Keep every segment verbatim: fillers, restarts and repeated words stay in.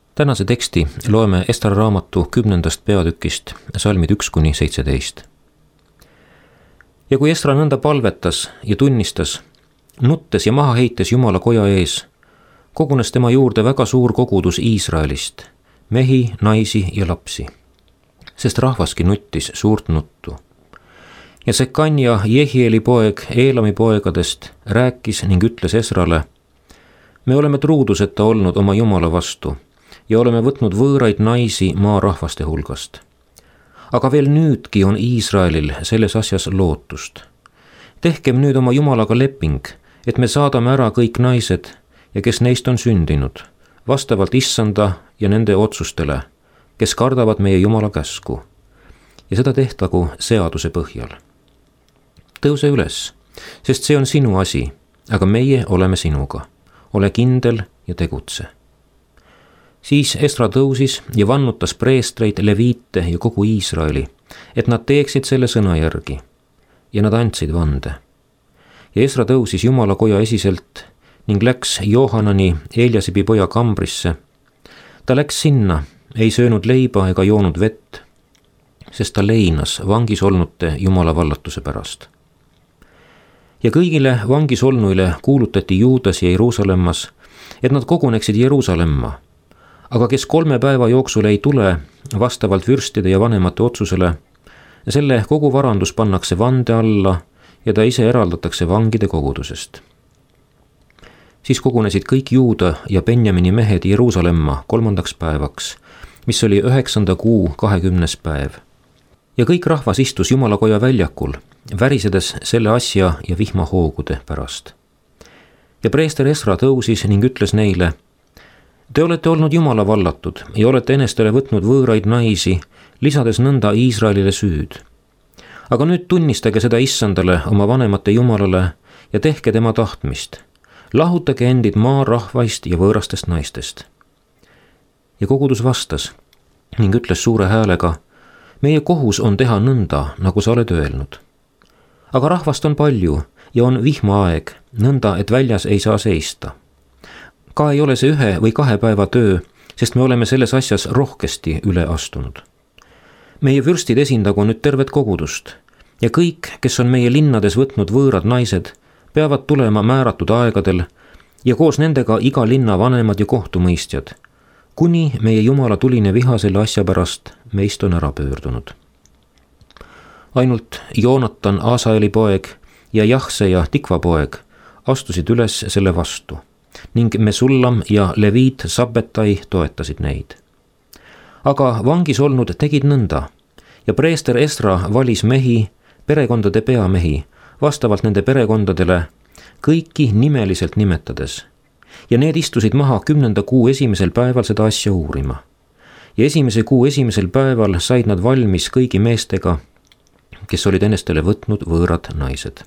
Tänase teksti loeme Esra raamatu kümnendast peatükist, salmid üks kuni seitseteist. Ja kui Esra nõnda palvetas ja tunnistas, nuttes ja maha heites Jumala koja ees, kogunes tema juurde väga suur kogudus Iisraelist, mehi, naisi ja lapsi, sest rahvaski nuttis suurt nuttu. Ja Sekanja, Jehieli poeg, Eelami poegadest, rääkis ning ütles Esrale: me oleme truuduseta olnud oma Jumala vastu ja oleme võtnud võõraid naisi maa rahvaste hulgast. Aga veel nüüdki on Iisraelil selles asjas lootust. Tehkem nüüd oma Jumalaga leping, et me saadame ära kõik naised ja kes neist on sündinud, vastavalt Issanda ja nende otsustele, kes kardavad meie Jumala käsku. Ja seda tehtagu seaduse põhjal. Tõuse üles, sest see on sinu asi, aga meie oleme sinuga. Ole kindel ja tegutse. Siis Esra tõusis ja vannutas preestreid, leviite ja kogu Iisraeli, et nad teeksid selle sõna järgi. Ja nad andsid vande. Ja Esra tõusis Jumala koja esiselt ning läks Johanani, Eliasibi poja kambrisse. Ta läks sinna, ei söönud leiba ega joonud vett, sest ta leinas vangis olnute Jumala vallatuse pärast. Ja kõigile vangis olnuile kuulutati Juudas ja Jeruusalemmas, et nad koguneksid Jeruusalemma. Aga kes kolme päeva jooksul ei tule vastavalt vürstide ja vanemate otsusele, selle kogu varandus pannakse vande alla ja ta ise eraldatakse vangide kogudusest. Siis kogunesid kõik Juuda ja Benjamini mehed Jeruusalemma kolmandaks päevaks, mis oli üheksanda kuu kahekümnes päev. Ja kõik rahvas istus Jumala koja väljakul, värisedes selle asja ja vihmahoogude pärast. Ja preester Esra tõusis ning ütles neile: te olete olnud Jumala vallatud ja olete enestele võtnud võõraid naisi, lisades nõnda Iisraelile süüd. Aga nüüd tunnistage seda Issandale, oma vanemate Jumalale, ja tehke tema tahtmist. Lahutage endid maa rahvaist ja võõrastest naistest. Ja kogudus vastas ning ütles suure häälega: meie kohus on teha nõnda, nagu sa oled öelnud. Aga rahvast on palju ja on vihmaaeg, nõnda, et väljas ei saa seista. Ka ei ole see ühe või kahe päeva töö, sest me oleme selles asjas rohkesti üle astunud. Meie vürstid esindagu nüüd tervet kogudust ja kõik, kes on meie linnades võtnud võõrad naised, peavad tulema määratud aegadel ja koos nendega iga linna vanemad ja kohtumõistjad, kuni meie Jumala tuline viha selle asja pärast meist on ära pöördunud. Ainult Joonatan, Asaeli poeg ja Jahse ja Tikva poeg astusid üles selle vastu ning Mesullam ja Leviit Sabbetai toetasid neid. Aga vangis olnud tegid nõnda ja preester Esra valis mehi, perekondade peamehi, vastavalt nende perekondadele, kõiki nimeliselt nimetades. Ja need istusid maha kümnenda kuu esimesel päeval seda asja uurima. Ja esimese kuu esimesel päeval said nad valmis kõigi meestega, kes olid enestele võtnud võõrad naised.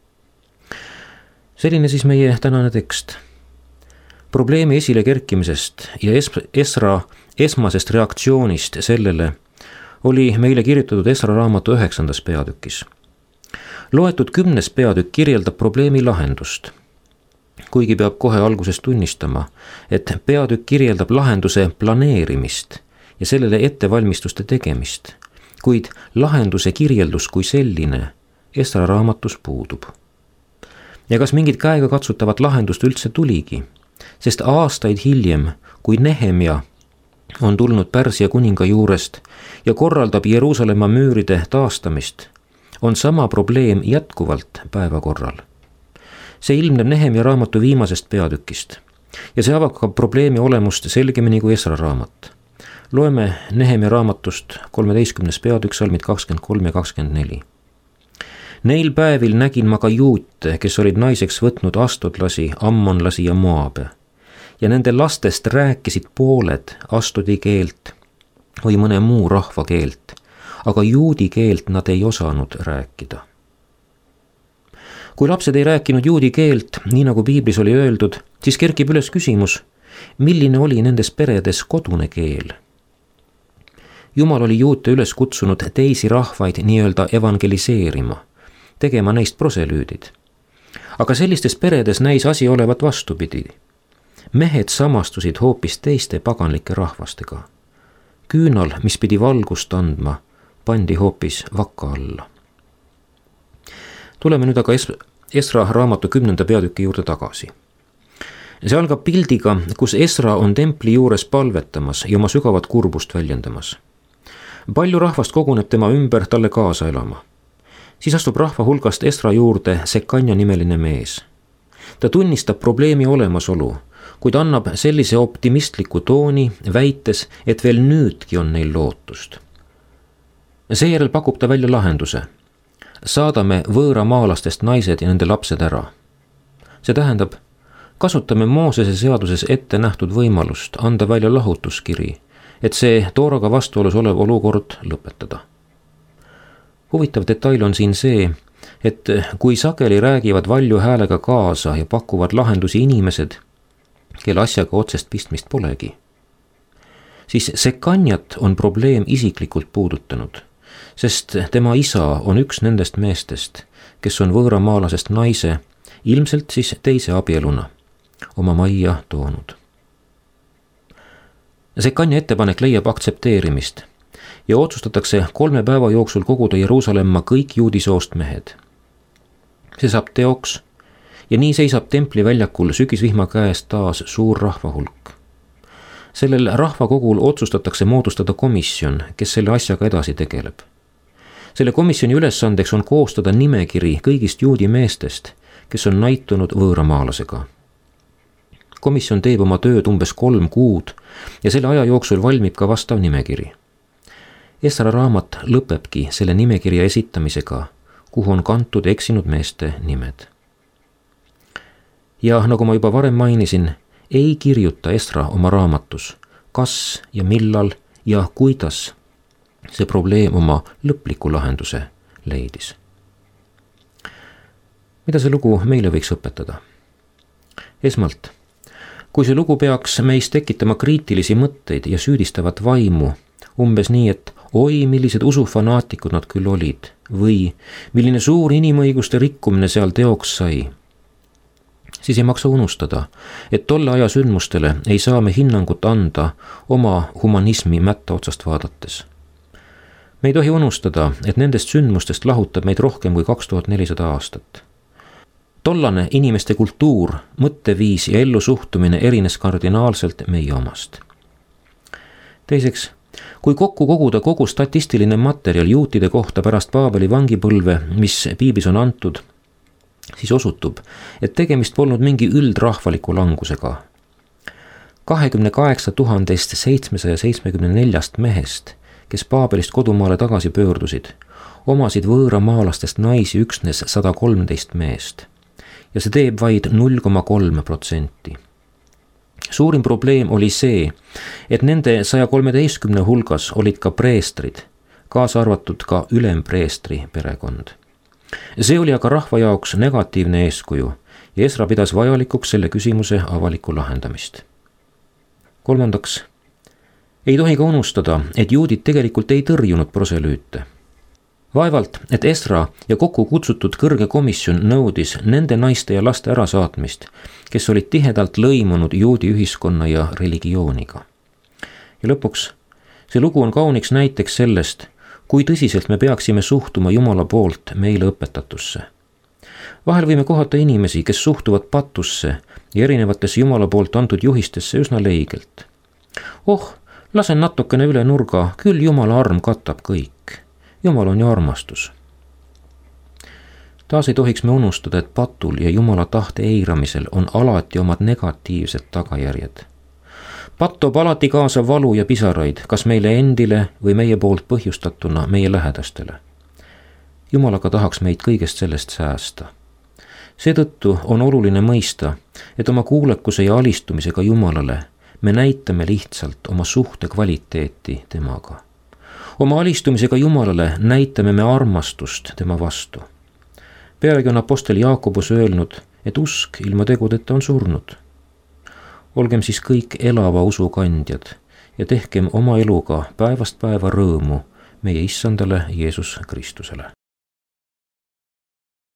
Selline siis meie tänane tekst. Probleemi esile kerkimisest ja Esra esmasest reaktsioonist sellele oli meile kirjutatud Esra raamatu üheksandas peatükis. Loetud kümnes peatükk kirjeldab probleemi lahendust. Kuigi peab kohe alguses tunnistama, et peatükk kirjeldab lahenduse planeerimist ja sellele ettevalmistuste tegemist, kuid lahenduse kirjeldus kui selline Esra raamatus puudub. Ja kas mingit käega katsutavat lahendust üldse tuligi? Sest aastaid hiljem, kui Nehemia on tulnud Pärsia kuninga juurest ja korraldab Jeruusalemma müüride taastamist, on sama probleem jätkuvalt päevakorral. See ilmneb Nehemia raamatu viimasest peatükist ja see avab ka probleemi olemust selgemini kui Esra raamat. Loeme Nehemia raamatust kolmeteistkümnes peatükk, salmid kakskümmend kolm ja kakskümmend neli. Neil päevil nägin ma ka juute, kes olid naiseks võtnud astodlasi, ammonlasi ja moabe. Ja nende lastest rääkisid pooled astodi keelt või mõne muu rahva keelt, aga juudi keelt nad ei osanud rääkida. Kui lapsed ei rääkinud juudi keelt, nii nagu piiblis oli öeldud, siis kerkib üles küsimus, milline oli nendes peredes kodune keel. Jumal oli juute üles kutsunud teisi rahvaid nii-öelda evangeliseerima, tegema neist proselüüdid. Aga sellistes peredes näis asi olevat vastupidi. mehed samastusid hoopis teiste paganlike rahvastega. Küünal, mis pidi valgust andma, pandi hoopis vakka alla. Tuleme nüüd aga Esra raamatu kümnenda peatüki juurde tagasi. See algab pildiga, kus Esra on templi juures palvetamas ja oma sügavat kurbust väljendamas. Palju rahvast koguneb tema ümber talle kaasa elama. Siis astub rahva hulgast Esra juurde Sekanja nimeline mees. Ta tunnistab probleemi olemasolu, kuid annab sellise optimistliku tooni, väites, et veel nüüdki on neil lootust. Seejärel pakub ta välja lahenduse. Saadame võõramaalastest naised ja nende lapsed ära. See tähendab, kasutame Moosese seaduses ette nähtud võimalust anda välja lahutuskiri, et see Tooraga vastuolus olev olukord lõpetada. Huvitav detail on siin see, et kui sageli räägivad valju häälega kaasa ja pakuvad lahendusi inimesed, kelle asjaga otsest pistmist polegi, siis Sekanjat on probleem isiklikult puudutanud, sest tema isa on üks nendest meestest, kes on võõramaalasest naise, ilmselt siis teise abieluna, oma majja toonud. Sekanja ettepanek leiab aktsepteerimist ja otsustatakse kolme päeva jooksul koguda Jeruusalemma kõik juudisoost mehed. See saab teoks ja nii seisab templi väljakul sügisvihma käes taas suur rahvahulk. Sellel rahvakogul otsustatakse moodustada komisjon, kes selle asjaga edasi tegeleb. Selle komisjoni ülesandeks on koostada nimekiri kõigist juudi meestest, kes on naitunud võõramaalasega. Komisjon teeb oma tööd umbes kolm kuud ja selle aja jooksul valmib ka vastav nimekiri. Esra raamat lõpebki selle nimekirja esitamisega, kuhu on kantud eksinud meeste nimed. Ja nagu ma juba varem mainisin, ei kirjuta Esra oma raamatus, kas ja millal ja kuidas see probleem oma lõpliku lahenduse leidis. Mida see lugu meile võiks õpetada? Esmalt, kui see lugu peaks meis tekitama kriitilisi mõtteid ja süüdistavat vaimu, umbes nii, et oi, millised usufanaatikud nad küll olid, või milline suur inimõiguste rikkumine seal teoks sai, siis ei maksa unustada, et tolle aja sündmustele ei saa me hinnangut anda oma humanismi mätta otsast vaadates. Me ei tohi unustada, et nendest sündmustest lahutab meid rohkem kui kaks tuhat nelisada aastat. Tollane inimeste kultuur, mõtteviis ja ellusuhtumine erines kardinaalselt meie omast. Teiseks, kui kokku koguda kogu statistiline materjal juutide kohta pärast Paabeli vangipõlve, mis piiblis on antud, siis osutub, et tegemist polnud mingi üldrahvaliku langusega. kahekümne kaheksa tuhandest seitsmesaja seitsmekümne neljast mehest, kes Paabelist kodumaale tagasi pöördusid, omasid võõramaalastest naisi üksnes sada kolmteist meest. Ja see teeb vaid null koma kolm protsenti. Suurim probleem oli see, et nende saja kolmeteistkümne hulgas olid ka preestrid, kaasa arvatud ka ülempreestri perekond. See oli aga rahva jaoks negatiivne eeskuju ja Esra pidas vajalikuks selle küsimuse avalikku lahendamist. Kolmandaks, ei tohi ka unustada, et juudid tegelikult ei tõrjunud proselüüte. Vaevalt, et Esra ja kokku kutsutud kõrge komisjon nõudis nende naiste ja laste ärasaatmist, kes olid tihedalt lõimunud juudi ühiskonna ja religiooniga. Ja lõpuks, see lugu on kauniks näiteks sellest, kui tõsiselt me peaksime suhtuma Jumala poolt meile õpetatusse. Vahel võime kohata inimesi, kes suhtuvad patusse ja erinevatesse Jumala poolt antud juhistesse üsna leigelt. Oh, lasen natukene üle nurga, küll Jumala arm katab kõik. Jumal on ju armastus. Taas ei tohiks me unustada, et patul ja Jumala tahte eiramisel on alati omad negatiivsed tagajärjed. Pat toob alati kaasa valu ja pisaraid, kas meile endile või meie poolt põhjustatuna meie lähedastele. Jumalaga tahaks meid kõigest sellest säästa. Seetõttu on oluline mõista, et oma kuulekuse ja alistumisega Jumalale me näitame lihtsalt oma suhte kvaliteeti temaga. Oma alistumisega Jumalale näitame me armastust tema vastu. Pealegi on apostel Jaakobus öelnud, et usk ilma tegudeta on surnud. Olgem siis kõik elava usu kandjad ja tehkem oma eluga päevast päeva rõõmu meie issandale Jeesus Kristusele.